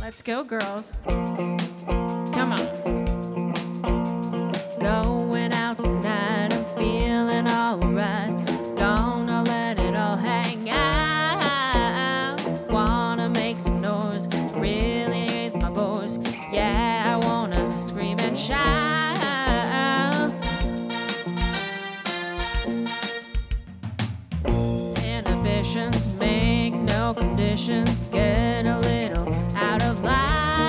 Let's go, girls. Come on. Going out tonight, I'm feeling alright. Gonna let it all hang out. Wanna make some noise, really raise my voice. Yeah, I wanna scream and shout. Inhibitions make no conditions. Get a little out of line.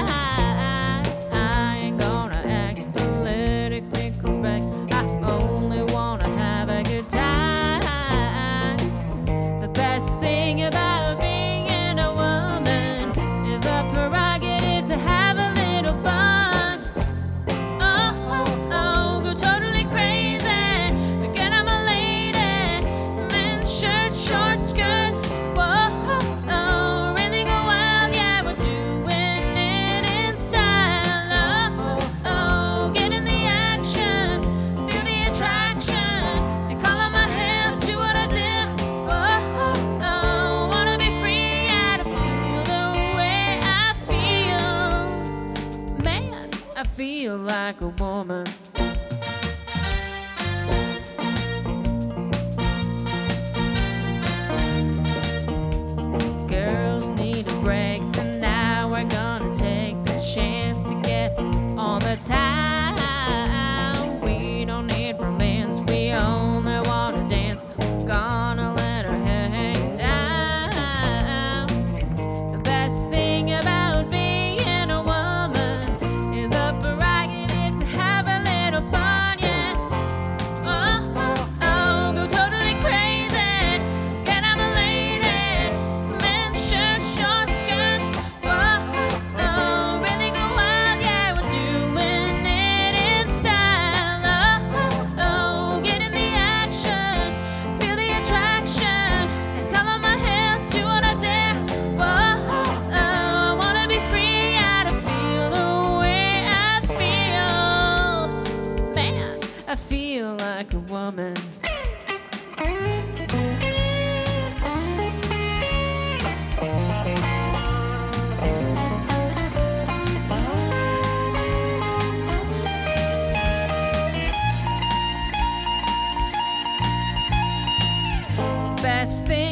I ain't gonna act politically correct. I only wanna have a good time. The best thing about being a woman is a prerogative to have a little fun. Oh, oh, oh, go totally crazy. Forget I'm a lady. Men's shirts, short skirts. Whoa, oh, really go wild. Yeah, we're doing it in style. Oh, oh, get in the action. Feel the attraction. They call on my hair, do what I do. Oh, oh, wanna be free. I don't feel the way I feel. Man, I feel like a woman. Girls need a break tonight. We're gonna take the chance to get on the time. We don't need romance, we only wanna dance. Gonna let her hair hang down. The best thing about being a woman is a prerogative to have a little fun, yeah. Oh, oh, oh, go totally crazy. Get I'm a lady. Men's shirts, short skirts. Whoa, oh, really go wild, yeah, we're doing it in style. Oh, oh, get in the action. Feel the attraction. And color my hair, do what I dare. Whoa, oh, I wanna be free. I don't feel the way I feel. Man, I feel like a woman. Best thing